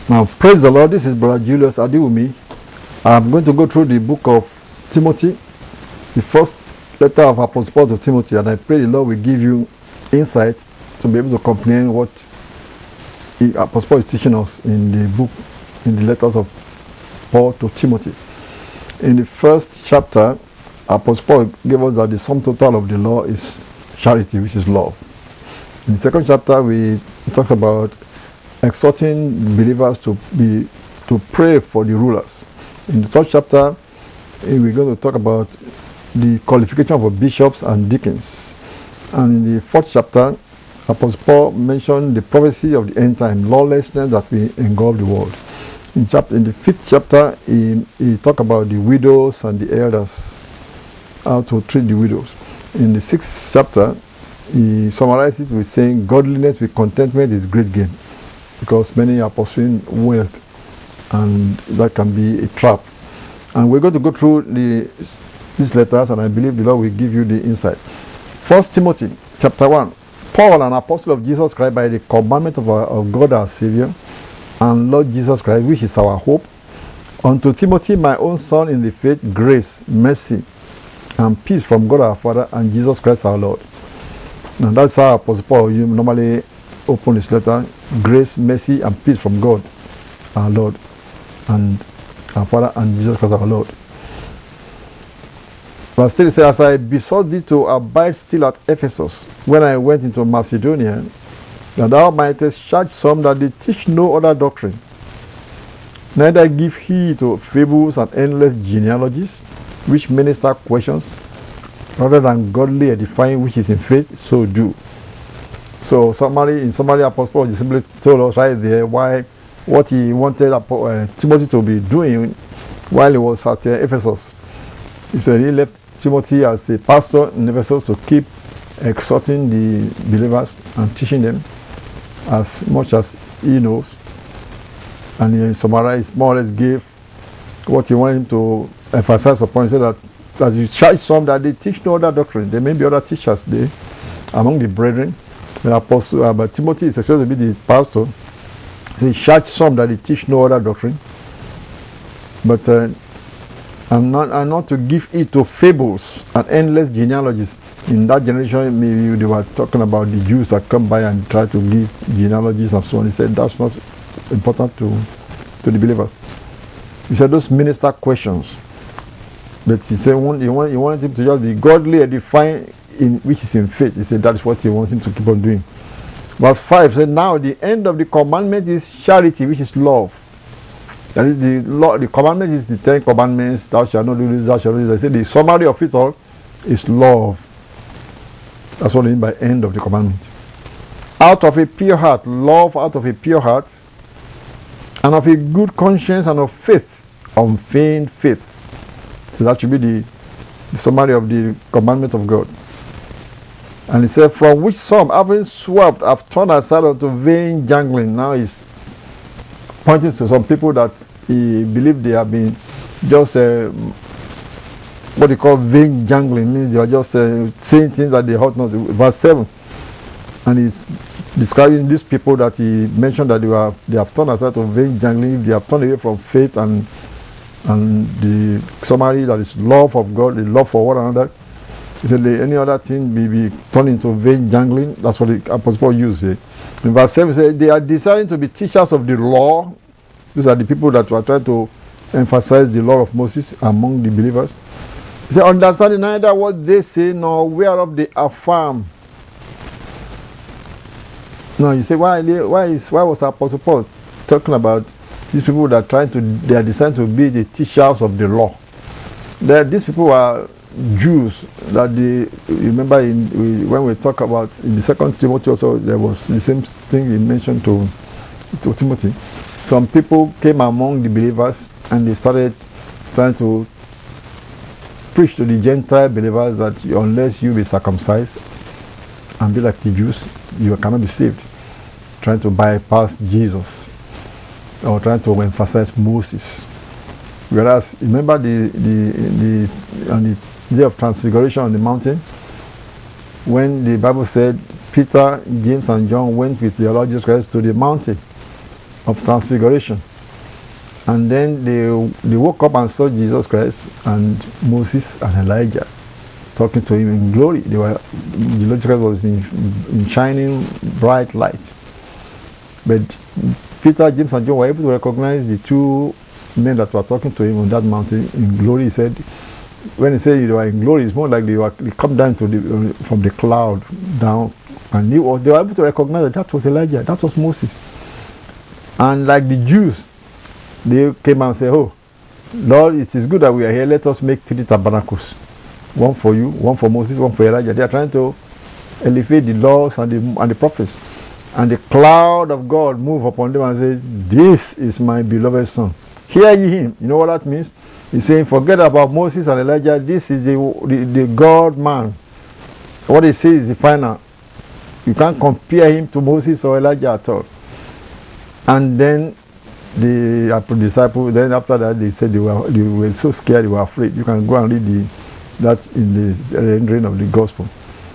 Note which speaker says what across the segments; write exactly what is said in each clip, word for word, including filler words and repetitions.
Speaker 1: Now, praise the Lord. This is Brother Julius Adiwumi. I'm going to go through the book of Timothy, the first letter of Apostle Paul to Timothy, and I pray the Lord will give you insight to be able to comprehend what the Apostle Paul is teaching us in the book, in the letters of Paul to Timothy. In the first chapter, Apostle Paul gave us that the sum total of the law is charity, which is love. In the second chapter, we talk about exhorting believers to be to pray for the rulers. In the third chapter, we're going to talk about the qualification of bishops and deacons. And in the fourth chapter, Apostle Paul mentioned the prophecy of the end time, lawlessness that will engulf the world. In, chapter, in the fifth chapter, he, he talked about the widows and the elders, how to treat the widows. In the sixth chapter, he summarized it with saying, godliness with contentment is great gain, because many are pursuing wealth, and that can be a trap. And we're going to go through the, these letters, and I believe the Lord will give you the insight. First Timothy chapter one. Paul, an apostle of Jesus Christ, by the commandment of, our, of God our Savior and Lord Jesus Christ, which is our hope, unto Timothy, my own son in the faith, grace, mercy, and peace from God our Father and Jesus Christ our Lord. Now that's how Apostle Paul you normally open his letter: grace, mercy, and peace from God our Lord and our Father and Jesus Christ our Lord. Verse three says, as I besought thee to abide still at Ephesus when I went into Macedonia, that thou mightest charge some that they teach no other doctrine, neither give heed to fables and endless genealogies, which minister questions, rather than godly edifying which is in faith, so do. So summary, in summary, Apostle Paul simply told us right there why what he wanted uh, Timothy to be doing while he was at uh, Ephesus. He said he left Timothy as a pastor in Ephesus to keep exhorting the believers and teaching them as much as he knows. And he summarized, more or less gave what he wanted him to emphasize upon. He said that as you charge some that they teach no other doctrine. There may be other teachers there among the brethren. The apostle, uh, but Timothy is expected to be the pastor. He charge some that they teach no other doctrine. But uh, I'm not, I'm not to give it to fables and endless genealogies. In that generation, maybe they were talking about the Jews that come by and try to give genealogies and so on. He said that's not important to, to the believers. He said those minister questions. But he said he wanted, he wanted him to just be godly, edifying, in which is in faith. He said that is what he wants him to keep on doing. Verse five said, now the end of the commandment is charity, which is love. That is the law. The commandment is the Ten Commandments. Thou shalt not do this, thou shalt not do this. I said the summary of it all is love. That's what I mean by end of the commandment. Out of a pure heart, love out of a pure heart, and of a good conscience, and of faith, unfeigned faith. So that should be the, the summary of the commandment of God. And he said, from which some, having swerved, have turned aside unto vain jangling. Now he's pointing to some people that he believe they have been just uh, what they call vain jangling, means they are just uh, saying things that they ought not to. Verse seven. And he's describing these people that he mentioned that they, were, they have turned aside to vain jangling, they have turned away from faith and and the summary that is love of God, the love for one another. He said any other thing may be turned into vain jangling. That's what the Apostle Paul used here. In verse seven, he said they are desiring to be teachers of the law. These are the people that were trying to emphasize the law of Moses among the believers. He said, understanding neither what they say nor whereof they affirm. Now you say, why, why, is, why was Apostle Paul talking about these people that are trying to, they are designed to be the teachers of the law? There, these people are Jews that they, remember in, we, when we talk about in the second Timothy also, there was the same thing he mentioned to, to Timothy. Some people came among the believers and they started trying to preach to the Gentile believers that unless you be circumcised and be like the Jews, you cannot be saved. Trying to bypass Jesus or trying to emphasize Moses. Whereas, remember the, the, the, on the day of transfiguration on the mountain, when the Bible said Peter, James, and John went with the Lord Jesus Christ to the mountain, of Transfiguration. And then they, they woke up and saw Jesus Christ and Moses and Elijah talking to him in glory. They were, Jesus Christ was in, in shining bright light. But Peter, James, and John were able to recognize the two men that were talking to him on that mountain in glory. He said, when he said they were in glory, it's more like they were they come down to the, from the cloud down, and he was, they were able to recognize that that was Elijah, that was Moses. And like the Jews, they came and said, "Oh, Lord, it is good that we are here. Let us make three tabernacles, one for you, one for Moses, one for Elijah." They are trying to elevate the laws and the and the prophets. And the cloud of God moved upon them and said, "This is my beloved son. Hear ye him." You know what that means? He's saying, forget about Moses and Elijah. This is the, the, the God man. What he says is the final. You can't compare him to Moses or Elijah at all. And then the disciples, then after that, they said they were, they were so scared, they were afraid. You can go and read the, that in the rendering of the gospel.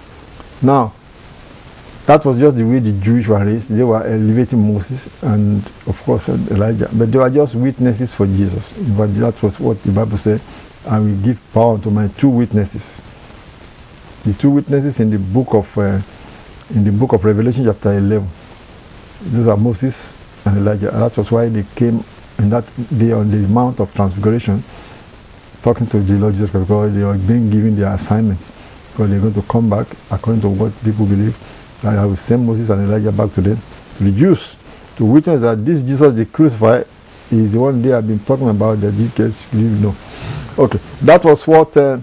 Speaker 1: Now, that was just the way the Jews were raised. They were elevating Moses and, of course, Elijah. But they were just witnesses for Jesus. But that was what the Bible said. "I will give power to my two witnesses." The two witnesses in the book of uh, in the book of Revelation, chapter eleven. Those are Moses and Elijah. And that was why they came in that day on the Mount of Transfiguration, talking to the Lord Jesus Christ, because they were being given their assignments. Because they're going to come back according to what people believe. And I will send Moses and Elijah back to them, to the Jews, to witness that this Jesus they crucified is the one they have been talking about, that you guys believe. No. Okay, that was what uh,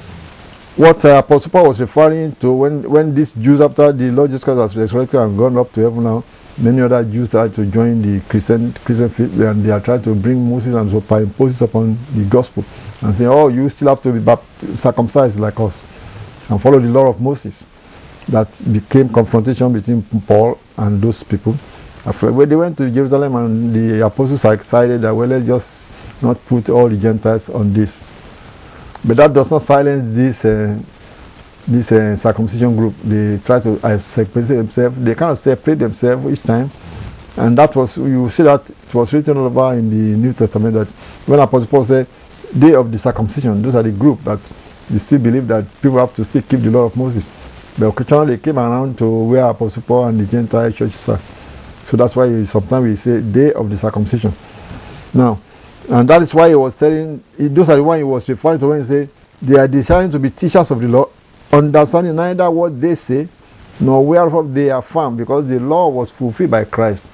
Speaker 1: what uh, Apostle Paul was referring to when, when these Jews, after the Lord Jesus Christ has resurrected and gone up to heaven now, many other Jews tried to join the Christian Christian faith, and they are trying to bring Moses and superimpose upon the gospel and say, "Oh, you still have to be baptized, circumcised like us and follow the law of Moses." That became confrontation between Paul and those people. When they went to Jerusalem, and the apostles are excited that, well, let's just not put all the Gentiles on this. But that does not silence this uh, this uh, circumcision group. They try to uh, separate themselves. They kind of separate themselves each time. And that was, you see that it was written all over in the New Testament that when Apostle Paul said, "Day of the circumcision," those are the group that they still believe that people have to still keep the law of Moses. But occasionally they came around to where Apostle Paul and the Gentile churches are. So that's why sometimes we say day of the circumcision. Now, and that is why he was telling, those are the ones he was referring to when he said, "They are desiring to be teachers of the law, understanding neither what they say, nor whereof they are found," because the law was fulfilled by Christ.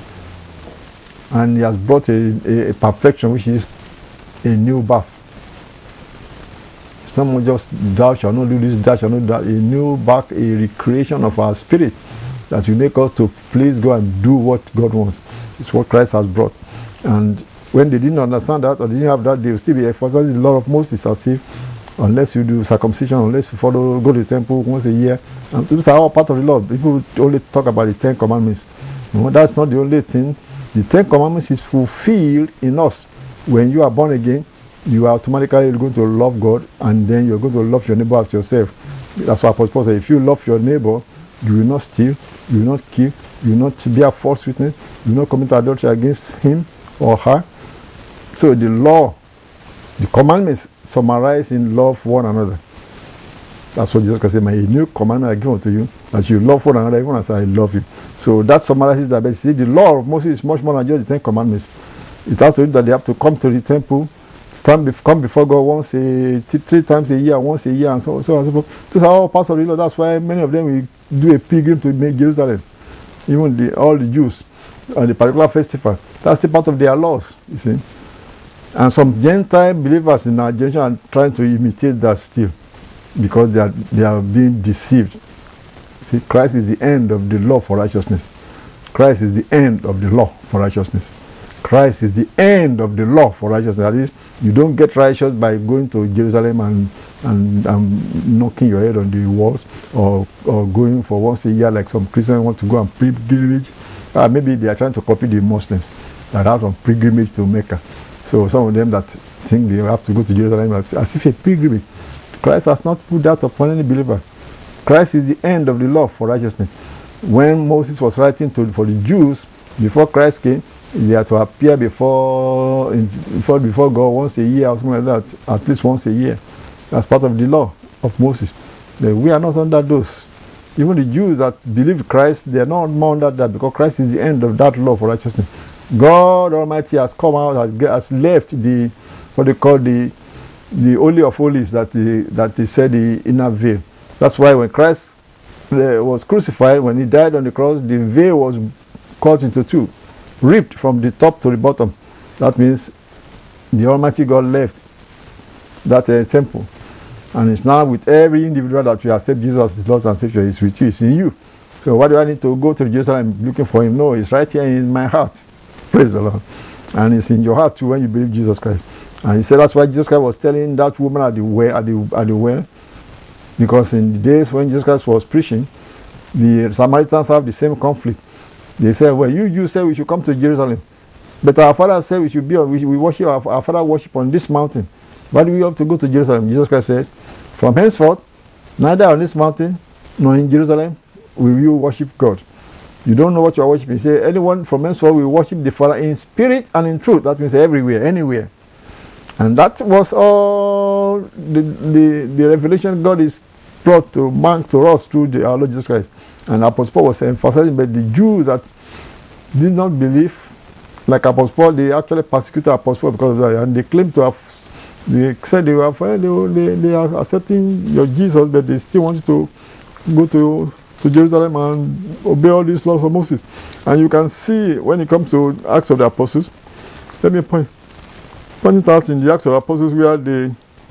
Speaker 1: And he has brought a, a, a perfection, which is a new birth. Someone just, "Thou shalt not do this, thou shalt not do that." A new birth, a recreation of our spirit that will make us to please God and do what God wants. It's what Christ has brought. And when they didn't understand that, or didn't have that, they will still be emphasizing the law of Moses as if, unless you do circumcision, unless you follow, go to the temple once a year. And these are all part of the law. People only talk about the Ten Commandments. No, that's not the only thing. The Ten Commandments is fulfilled in us. When you are born again, you are automatically going to love God, and then you're going to love your neighbor as yourself. That's why Apostle Paul said, if you love your neighbor, you will not steal, you will not kill, you will not bear false witness, you will not commit adultery against him or her. So the law, the commandments summarize in love one another. That's what Jesus Christ said, "My new commandment I give unto you, that you love one another even as I love you." So that summarizes that. But see, the law of Moses is much more than just the Ten Commandments. It has to do that they have to come to the temple, stand bef- come before God once a t- three times a year, once a year, and so, so on and so forth. Those are all parts of the law. That's why many of them will do a pilgrim to make Jerusalem. Even the, all the Jews on the particular festival. That's the part of their laws, you see. And some Gentile believers in our generation are trying to imitate that still, because they are they are being deceived. See, Christ is the end of the law for righteousness. Christ is the end of the law for righteousness. Christ is the end of the law for righteousness. That is, you don't get righteous by going to Jerusalem and, and, and knocking your head on the walls, or, or going for once a year like some Christians want to go on pilgrimage. Uh, maybe they are trying to copy the Muslims that are on pilgrimage to Mecca. So some of them that think they have to go to Jerusalem as, as if a pilgrimage. Christ has not put that upon any believer. Christ is the end of the law for righteousness. When Moses was writing to for the Jews, before Christ came, They are to appear before, in, before, before God once a year or something like that, at least once a year. That's part of the law of Moses. But we are not under those. Even the Jews that believe Christ, they are not more under that, because Christ is the end of that law for righteousness. God Almighty has come out, has, has left the, what they call the, the Holy of Holies, that they, that they said the inner veil. That's why when Christ uh, was crucified, when he died on the cross, the veil was cut into two, ripped from the top to the bottom. That means the Almighty God left that uh, temple. And it's now with every individual that we accept Jesus as Lord and Savior. It's with you, it's in you. So why do I need to go to Jerusalem looking for him? No, it's right here in my heart. Praise the Lord. And it's in your heart too when you believe Jesus Christ. And he said that's why Jesus Christ was telling that woman at the well, at the, at the well, because in the days when Jesus Christ was preaching, the Samaritans have the same conflict. They said, well, you, you said we should come to Jerusalem. But our father said we should be on, we, we worship, our, our father worship on this mountain. Why do we have to go to Jerusalem? Jesus Christ said, from henceforth, neither on this mountain nor in Jerusalem will you worship God. You don't know what you are worshiping. He said, anyone from henceforth will worship the Father in spirit and in truth. That means everywhere, anywhere. And that was all the, the, the revelation God is brought to man, to us through the, our Lord Jesus Christ. And Apostle Paul was emphasizing, but the Jews that did not believe, like Apostle Paul, they actually persecuted Apostle Paul because of that. And they claimed to have, they said they were they, they, they are accepting your Jesus, but they still wanted to go to, to Jerusalem and obey all these laws of Moses. And you can see when it comes to Acts of the Apostles, let me point, point it out in the Acts of the Apostles where they,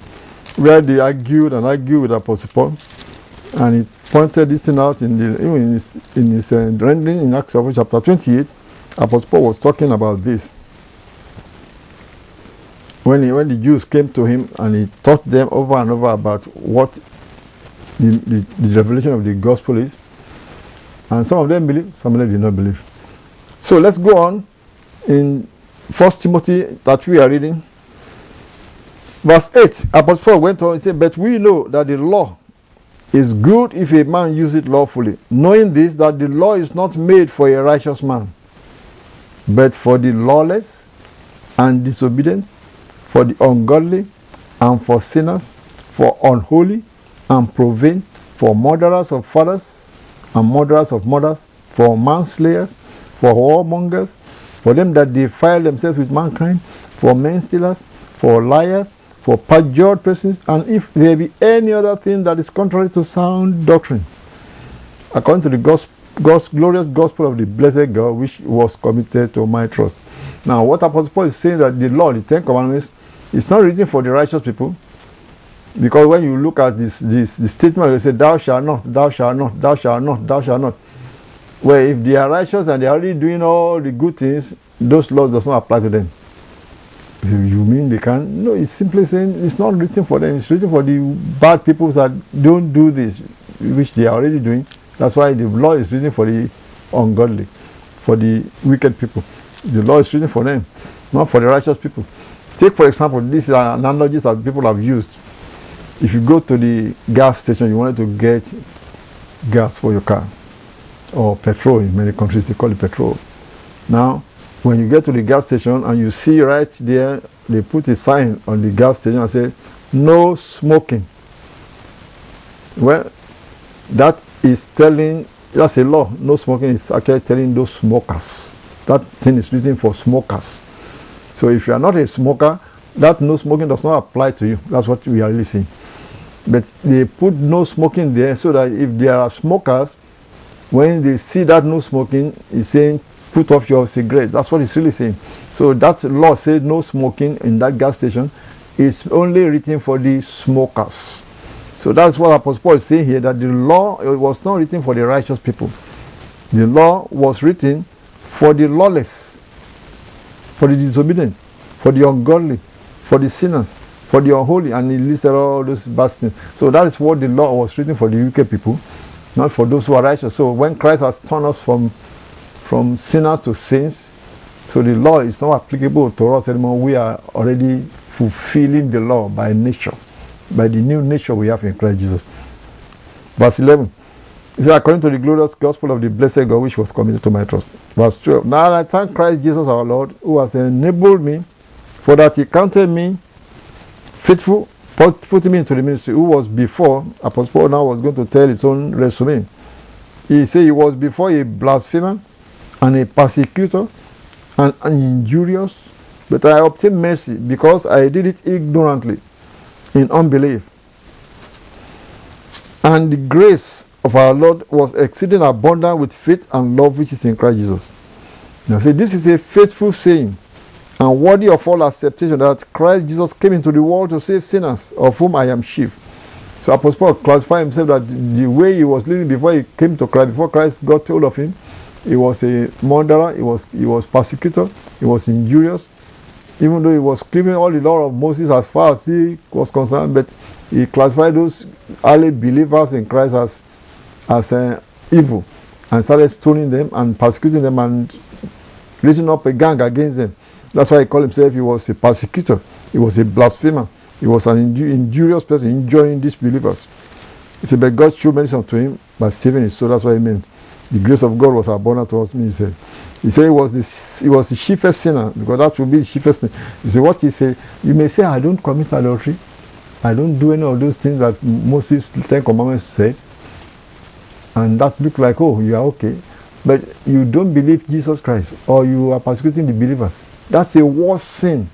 Speaker 1: where they argued and argued with Apostle Paul. And he pointed this thing out in, the, even in his, in his uh, rendering in Acts of chapter twenty-eight. Apostle Paul was talking about this. When, he, when the Jews came to him and he taught them over and over about what the, the, the revelation of the gospel is. And some of them believed, some of them did not believe. So let's go on in First Timothy that we are reading. Verse eight, Apostle Paul went on and said, but we know that the law is good if a man use it lawfully, knowing this, that the law is not made for a righteous man, but for the lawless and disobedient, for the ungodly, and for sinners, for unholy and profane, for murderers of fathers and murderers of mothers, for manslayers, for whoremongers, for them that defile themselves with mankind, for men stealers, for liars, for perjured persons, and if there be any other thing that is contrary to sound doctrine, according to the gospel, God's glorious gospel of the blessed God, which was committed to my trust. Now, what Apostle Paul is saying, that the law, the Ten Commandments, is not written for the righteous people, because when you look at this, this, this statement, they say, thou shalt not, thou shalt not, thou shalt not, thou shalt not. Well, if they are righteous and they are already doing all the good things, those laws does not apply to them. You mean they can? No, it's simply saying it's not written for them. It's written for the bad people that don't do this, which they are already doing. That's why the law is written for the ungodly, for the wicked people. The law is written for them, not for the righteous people. Take, for example, this is an analogy that people have used. If you go to the gas station, you wanted to get gas for your car, or petrol. In many countries, they call it petrol. Now, when you get to the gas station and you see right there, they put a sign on the gas station and say, no smoking. Well, that is telling, that's a law. No smoking is actually telling those smokers. That thing is written for smokers. So if you are not a smoker, that no smoking does not apply to you. That's what we are really saying. But they put no smoking there so that if there are smokers, when they see that no smoking, it's saying, put off your cigarette. That's what it's really saying. So that law said no smoking in that gas station is only written for the smokers. So that's what Apostle Paul is saying here, that the law was not written for the righteous people. The law was written for the lawless, for the disobedient, for the ungodly, for the sinners, for the unholy, and he listed all those bad things. So that is what the law was written for, the wicked people, not for those who are righteous. So when Christ has turned us from from sinners to saints, so the law is not applicable to us anymore. We are already fulfilling the law by nature, by the new nature we have in Christ Jesus. Verse eleven, He said, according to the glorious gospel of the blessed God, which was committed to my trust. Verse twelve. Now I thank Christ Jesus our Lord, who has enabled me, for that he counted me faithful, put, put me into the ministry, who was before, Apostle Paul now was going to tell his own resume. He said he was before a blasphemer and a persecutor and an injurious, but I obtained mercy because I did it ignorantly, in unbelief. And the grace of our Lord was exceeding abundant with faith and love which is in Christ Jesus. Now see, this is a faithful saying and worthy of all acceptation, that Christ Jesus came into the world to save sinners, of whom I am chief. So Apostle Paul classified himself that the way he was living before he came to Christ, before Christ got hold of him, he was a murderer, he was he was persecutor, he was injurious, even though he was keeping all the law of Moses as far as he was concerned, but he classified those early believers in Christ as as uh, evil, and started stoning them and persecuting them and raising up a gang against them. That's why he called himself, he was a persecutor, he was a blasphemer, he was an inju- injurious person, injuring these believers. He said, but God showed mercy unto him by saving his soul. That's what he meant. The grace of God was abundant towards me, he said. He said he was the, he was the chiefest sinner, because that would be the chiefest sin. You see what he said? You may say, I don't commit adultery, I don't do any of those things that Moses' Ten Commandments said, and that look like, oh, you are okay, but you don't believe Jesus Christ, or you are persecuting the believers. That's a worse sin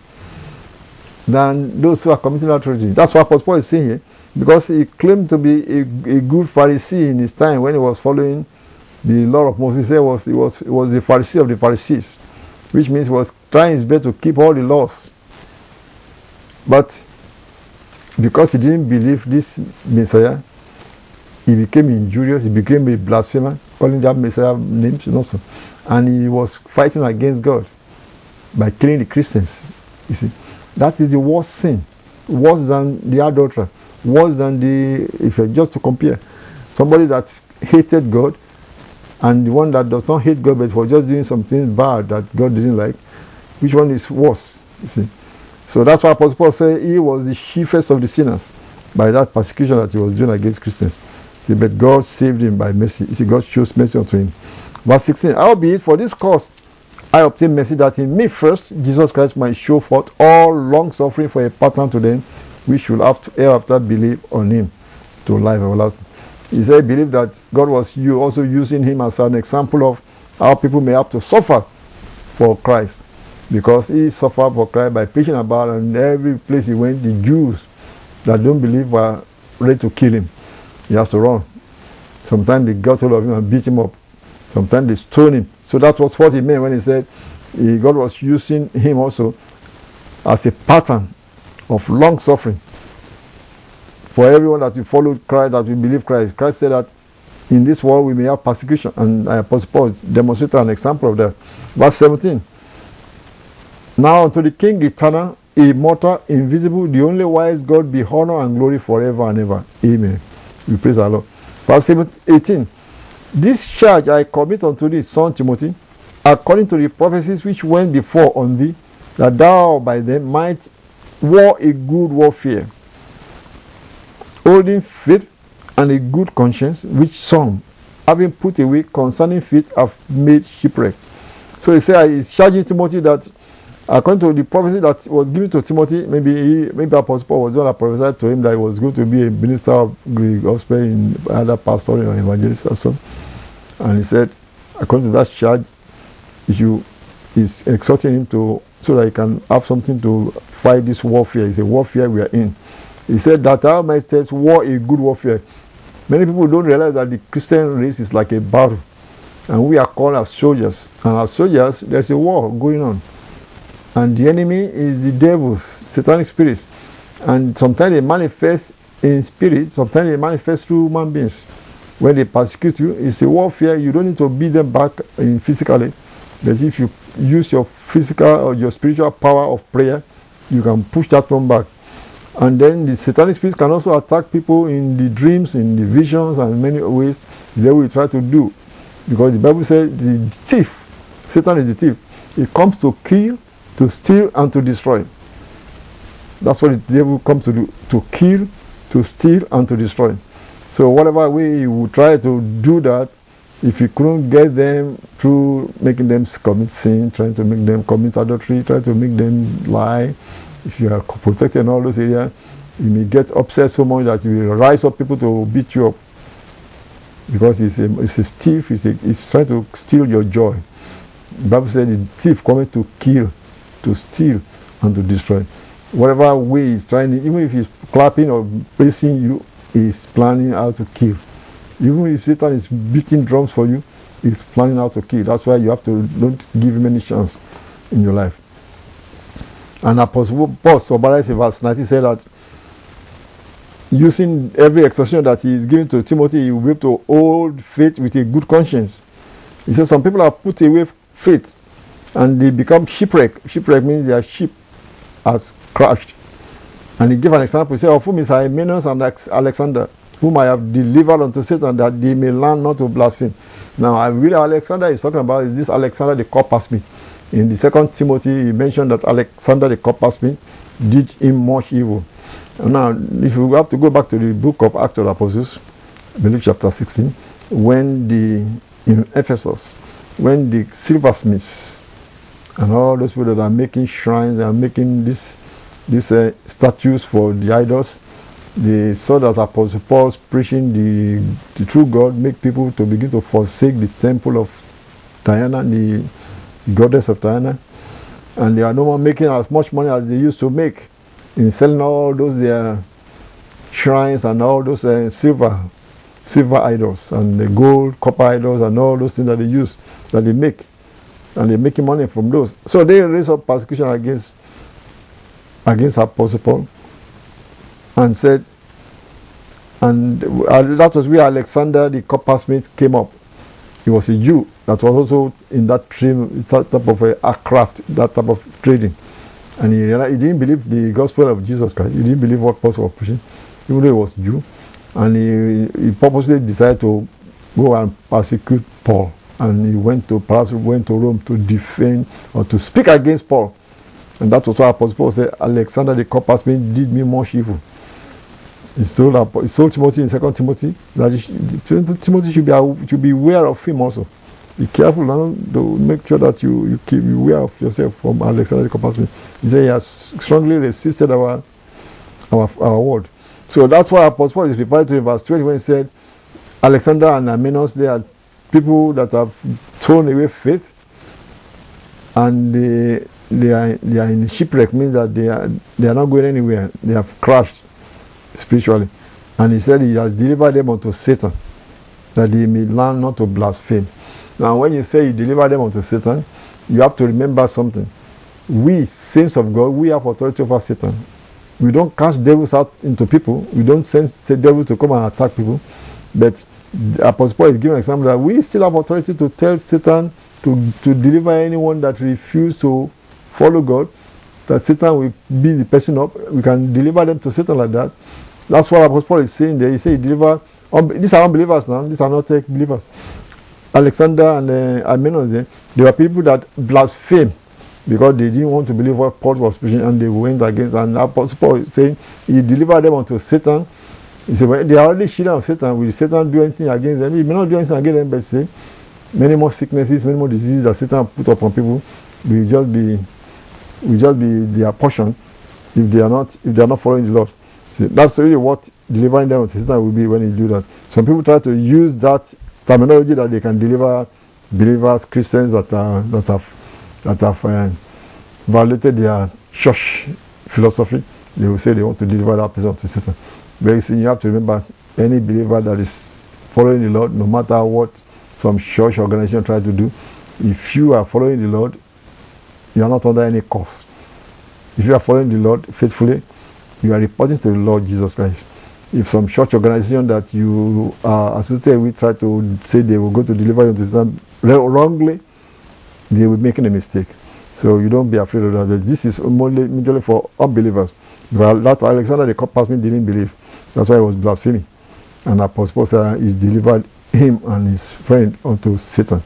Speaker 1: than those who are committing adultery. That's what Apostle Paul is saying here, because he claimed to be a, a good Pharisee in his time when he was following the law of Moses. He was, he was, he was the Pharisee of the Pharisees, which means he was trying his best to keep all the laws. But because he didn't believe this Messiah, he became injurious, he became a blasphemer, calling that Messiah names also. And he was fighting against God by killing the Christians. You see, that is the worst sin, worse than the adulterer, worse than the, if you just to compare, somebody that hated God and the one that does not hate God but was just doing something bad that God didn't like. Which one is worse? You see, so that's why Apostle Paul said he was the chiefest of the sinners by that persecution that he was doing against Christians. See, but God saved him by mercy. You see, God shows mercy unto him. Verse sixteen, howbeit for this cause I obtained mercy, that in me first Jesus Christ might show forth all long suffering for a pattern to them which will have to hereafter believe on him to life everlasting. He said, believe that God was you also using him as an example of how people may have to suffer for Christ, because he suffered for Christ by preaching about, and every place he went, the Jews that don't believe were ready to kill him. He has to run. Sometimes they got hold of him and beat him up. Sometimes they stoned him. So that was what he meant when he said he, God was using him also as a pattern of long suffering for everyone that will follow Christ, that will believe Christ. Christ said that in this world we may have persecution, and Apostle Paul demonstrated an example of that. Verse seventeen. Now unto the King eternal, immortal, invisible, the only wise God, be honor and glory forever and ever. Amen. We praise our Lord. Verse eighteen. This charge I commit unto thee, son Timothy, according to the prophecies which went before on thee, that thou by them might war a good warfare, holding faith and a good conscience, which some, having put away concerning faith, have made shipwreck. So he said he's charging Timothy that according to the prophecy that was given to Timothy, maybe he, maybe Apostle Paul was the one that prophesied to him that he was going to be a minister of the gospel in either pastor or evangelist or so. And he said, according to that charge, you is exhorting him to, so that he can have something to fight this warfare. It's a warfare we are in. He said that our masters war a good warfare. Many people don't realize that the Christian race is like a battle, and we are called as soldiers. And as soldiers, there's a war going on. And the enemy is the devil's satanic spirits. And sometimes they manifest in spirit, sometimes they manifest through human beings. When they persecute you, it's a warfare. You don't need to beat them back in physically. But if you use your physical or your spiritual power of prayer, you can push that one back. And then the satanic spirits can also attack people in the dreams, in the visions, and in many ways they will try to do. Because the Bible says the thief, Satan is the thief. He comes to kill, to steal, and to destroy. That's what the devil comes to do, to kill, to steal, and to destroy. So whatever way he would try to do that, if he couldn't get them through making them commit sin, trying to make them commit adultery, trying to make them lie, if you are protected in all those areas, you may get upset so much that you will rise up people to beat you up. Because he's a, he's a thief, he's, a, he's trying to steal your joy. The Bible said the thief coming to kill, to steal, and to destroy. Whatever way he's trying, even if he's clapping or praising you, he's planning how to kill. Even if Satan is beating drums for you, he's planning how to kill. That's why you have to don't give him any chance in your life. And Apostle Paul summarized in verse nineteen said that using every exhortation that he is giving to Timothy, he will be able to hold faith with a good conscience. He says some people have put away faith and they become shipwreck. Shipwreck means their ship has crashed. And he gave an example. He said, of whom is Hymenaeus and Alexander, whom I have delivered unto Satan, that they may learn not to blaspheme. Now, I really Alexander is talking about is this Alexander the coppersmith. In the second Timothy, he mentioned that Alexander the coppersmith did him much evil. And now, if we have to go back to the book of Acts of the Apostles, I believe chapter sixteen, when the in Ephesus, when the silversmiths and all those people that are making shrines and making this these uh, statues for the idols, they saw that Apostle Paul's preaching the, the true God make people to begin to forsake the temple of Diana, the, the goddess of Diana, and they are no more making as much money as they used to make in selling all those their shrines and all those uh, silver silver idols and the gold, copper idols and all those things that they use, that they make, and they're making money from those. So they raised up persecution against against Apostle Paul, and said, and uh, that was where Alexander the coppersmith came up. He was a Jew that was also in that trim, that type of a, a craft, that type of trading. And he realized he didn't believe the gospel of Jesus Christ. He didn't believe what Paul was preaching, even though he was Jew. And he, he purposely decided to go and persecute Paul. And he went to, perhaps went to Rome to defend or to speak against Paul. And that was why Apostle Paul said, Alexander the coppersmith did me much evil. He told, he told Timothy in Second Timothy that should, Timothy should be, should be aware of him also. Be careful now to make sure that you, you keep aware of yourself from Alexander the coppersmith. He said he has strongly resisted our, our, our word. So that's why Apostle Paul is referred to in verse twenty when he said, Alexander and Hymenaeus, they are people that have thrown away faith, and they, they, are, they are in shipwreck, means that they are, they are not going anywhere. They have crashed spiritually. And he said he has delivered them unto Satan, that they may learn not to blaspheme. Now, when you say you deliver them unto Satan, you have to remember something. We, saints of God, we have authority over Satan. We don't cast devils out into people. We don't send devils to come and attack people. But the Apostle Paul is giving an example that we still have authority to tell Satan to, to deliver anyone that refuses to follow God, that Satan will be the person up. We can deliver them to Satan like that. That's what Apostle Paul is saying there. He said, deliver. Um, these are unbelievers now. These are not believers. Alexander and uh, Hymenaeus, they were people that blaspheme because they didn't want to believe what Paul was preaching, and they went against. And Apostle Paul is saying he delivered them unto Satan. He said, well, they are already children of Satan. Will Satan do anything against them? He may not do anything against them, but say many more sicknesses, many more diseases that Satan put upon people will just be will just be their portion if they are not if they are not following the Lord. See, that's really what delivering them unto Satan will be when you do that. Some people try to use that terminology that they can deliver believers, Christians that are that have that have uh, violated their church philosophy. They will say they want to deliver that person to Satan. But you see, you have to remember, any believer that is following the Lord, no matter what some church organization try to do, if you are following the Lord, you are not under any curse. If you are following the Lord faithfully, you are reporting to the Lord Jesus Christ. If some church organization that you are associated with try to say they will go to deliver you to Satan wrongly, they will be making a mistake. So you don't be afraid of that. This is only mainly for unbelievers. Well, that's Alexander the coppersmith didn't believe. That's why he was blaspheming. And Apostle Paul is delivered him and his friend unto Satan,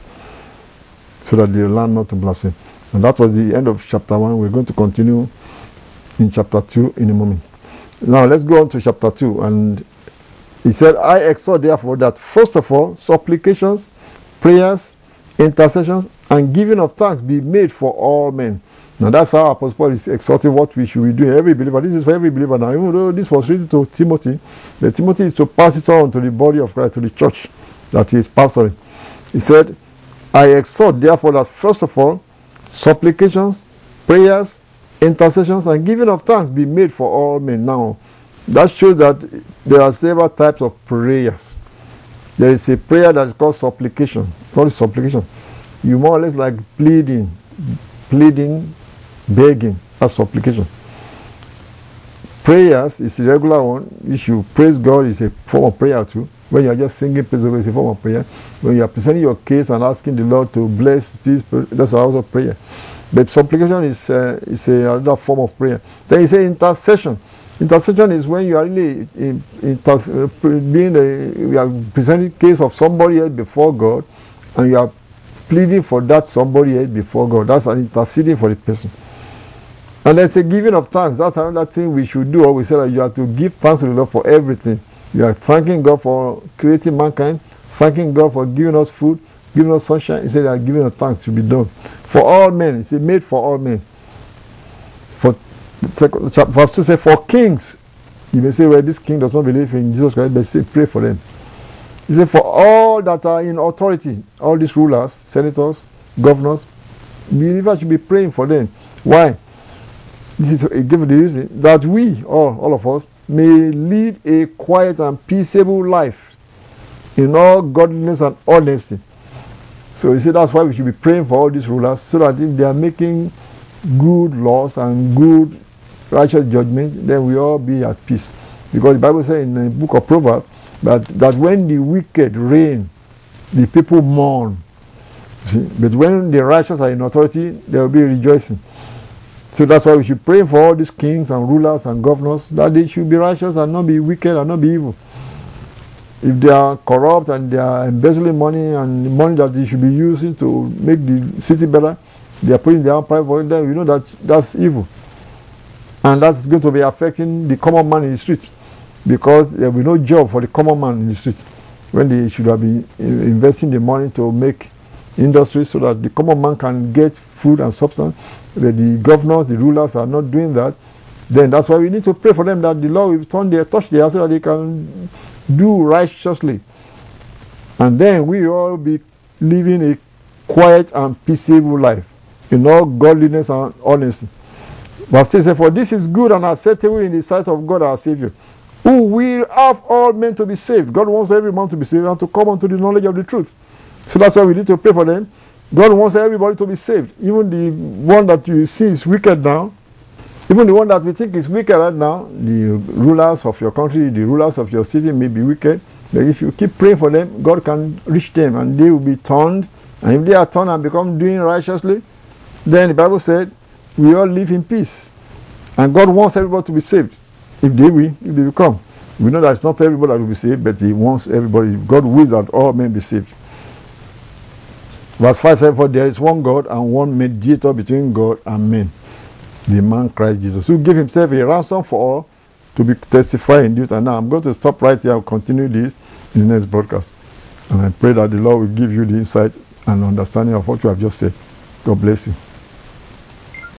Speaker 1: so that they learn not to blaspheme. And that was the end of chapter one. We're going to continue in chapter two in a moment. Now let's go on to chapter two, and He said, I exhort therefore that first of all, supplications, prayers, intercessions, and giving of thanks be made for all men. Now that's how Apostle Paul is exhorting what we should be doing. Every believer, this is for every believer now. Even though this was written to Timothy, the Timothy is to pass it on to the body of Christ, to the church that he is pastoring. He said, I exhort therefore that first of all, supplications, prayers, intercessions, and giving of thanks be made for all men. Now, that shows that there are several types of prayers. There is a prayer that is called supplication. What is supplication? You more or less like pleading, pleading, begging. That's supplication. Prayers is a regular one. If you praise God, is a form of prayer too. When you are just singing praise God, it's a form of prayer. When you are presenting your case and asking the Lord to bless, peace, that's also prayer. But supplication is uh, is a, another form of prayer. Then you say intercession. Intercession is when you are really in, in, uh, being a, you are presenting case of somebody else before God, and you are pleading for that somebody else before God. That's an interceding for the person. And there's a giving of thanks. That's another thing we should do. We say that you have to give thanks to the Lord for everything. You are thanking God for creating mankind, thanking God for giving us food, giving us sunshine. He said that giving us thanks to be done for all men. He said made for all men. For verse two says for kings. You may say, well, this king does not believe in Jesus Christ, but say pray for them. He said for all that are in authority, all these rulers, senators, governors, believers should be praying for them. Why? This is a given the reason that we, all, all of us, may lead a quiet and peaceable life in all godliness and honesty. So you see, that's why we should be praying for all these rulers, so that if they are making good laws and good righteous judgment, then we all be at peace. Because the Bible says in the book of Proverbs that, that when the wicked reign, the people mourn. See? But when the righteous are in authority, they will be rejoicing. So that's why we should pray for all these kings and rulers and governors, that they should be righteous and not be wicked and not be evil. If they are corrupt and they are embezzling money and the money that they should be using to make the city better, they are putting their own private money there, we know that that's evil. And that's going to be affecting the common man in the street, because there will be no job for the common man in the street when they should have been investing the money to make industries so that the common man can get food and substance. But the governors, the rulers are not doing that. Then that's why we need to pray for them, that the Lord will turn their touch there so that they can do righteously. And then we all be living a quiet and peaceable life in all godliness and honesty. Verse three says, for this is good and acceptable in the sight of God our Savior, who will have all men to be saved. God wants every man to be saved and to come unto the knowledge of the truth. So that's why we need to pray for them. God wants everybody to be saved. Even the one that you see is wicked now, even the one that we think is wicked right now, the rulers of your country, the rulers of your city may be wicked, but if you keep praying for them, God can reach them and they will be turned. And if they are turned and become doing righteously, then the Bible said, we all live in peace. And God wants everybody to be saved. If they will, if they will come. We know that it's not everybody that will be saved, but He wants everybody. God wills that all men be saved. Verse five says, for there is one God and one mediator between God and men, the man Christ Jesus, who gave Himself a ransom for all to be testified in due time. Now I'm going to stop right here. I'll continue this in the next broadcast. And I pray that the Lord will give you the insight and understanding of what you have just said. God bless you.